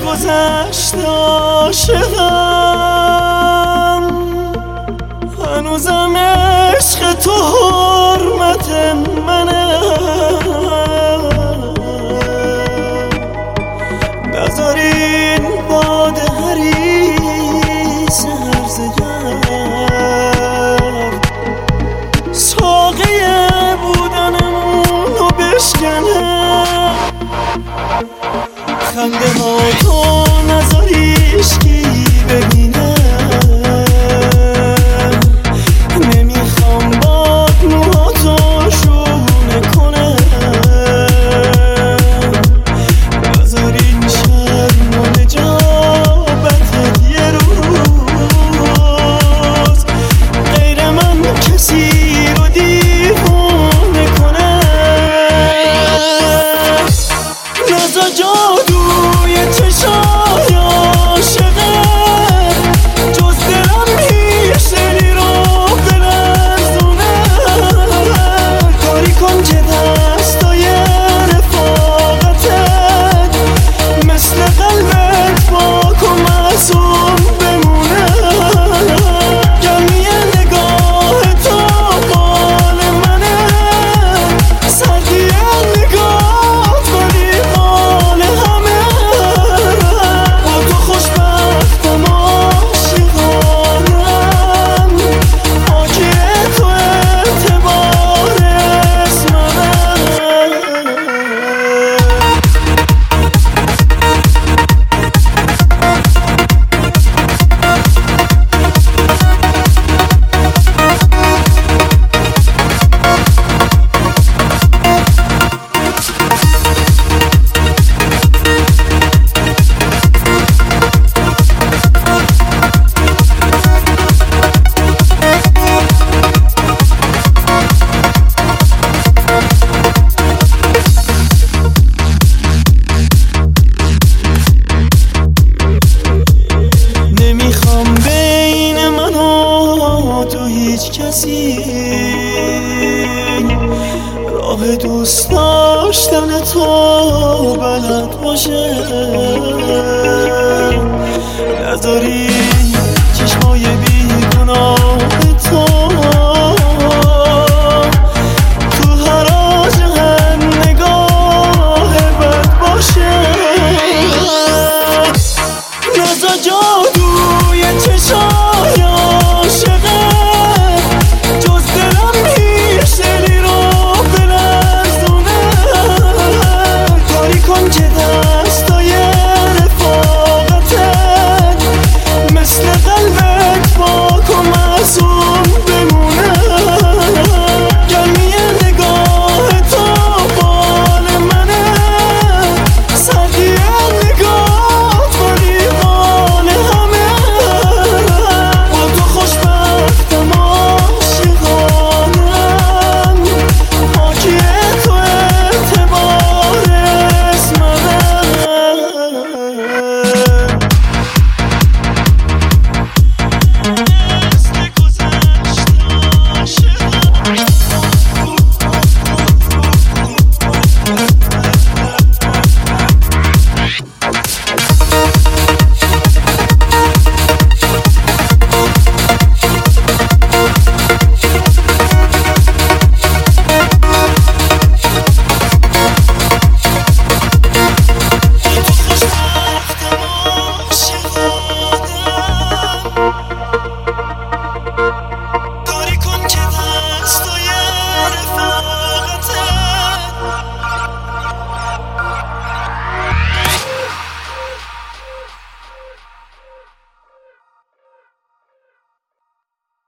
گذشت عاشقم، هنوزم عشق تو حرمت منه. نذارین باد حریص هرزه گرد ساقه بودنمونو بشکنه. خنده ها تو نذاریش کی ببینه، نمیخوام باد موهاتو شونه کنه. نذارین شرم و نجابتت یه روز غیر من کسی رو دیوونه کنه. نزا جادوی چشای عاشقه، جز دلم هیچ دلی رو بلرزونه. کاری کن که دستای رفاقتت مثل قلبت پاک و معصوم بمونه. گرمی نگاه تو بال منه، سردی نگاهت ولی حال همه. با تو خوشبختم عاشقانم، حاکی تو اعتبار اسممه. نمیخوام بین من و تو هیچ کسی راه دوست داشتن تو بلد باشه. نذاری